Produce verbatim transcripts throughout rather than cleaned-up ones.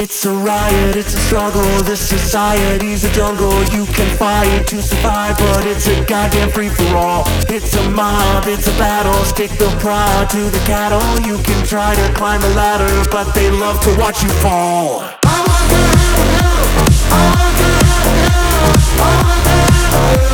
It's a riot, it's a struggle, this society's a jungle. You can fight to survive, but it's a goddamn free-for-all. It's a mob, it's a battle, stick the prod to the cattle. You can try to climb a ladder, but they love to watch you fall. I want to have you, I want to have you, I want to have you,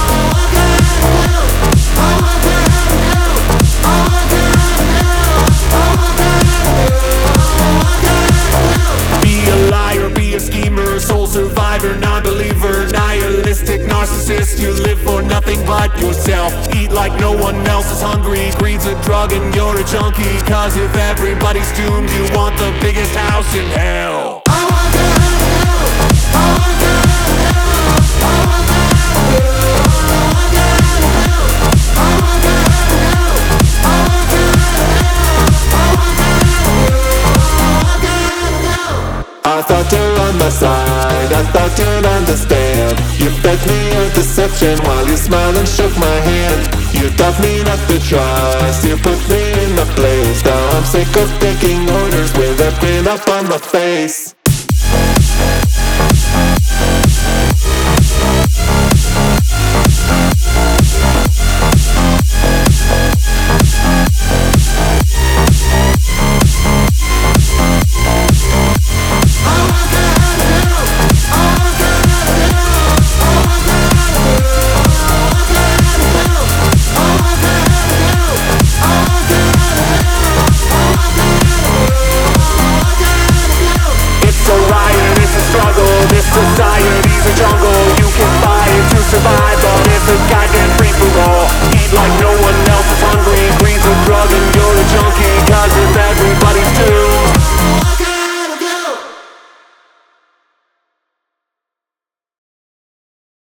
I want to have you, I want to have you, I want to have you, I want to have you. Be a liar, be a schemer, soul survivor, non-believer, nihilistic narcissist. You live for nothing but yourself. Eat like no one else is hungry. Greed's a drug and you're a junkie. Cause if everybody's doomed, you want the biggest house in hell. I want to have you, I want to have you, I want to have you, I want to have you, I want to have you, I want to have you, I want to have you, I want to have you. I thought you're on my side, I thought you'd understand. You fed me a deception while you smiled and shook my hand. You taught me not to trust, you put me in a place. Now I'm sick of taking orders with a grin up on my face.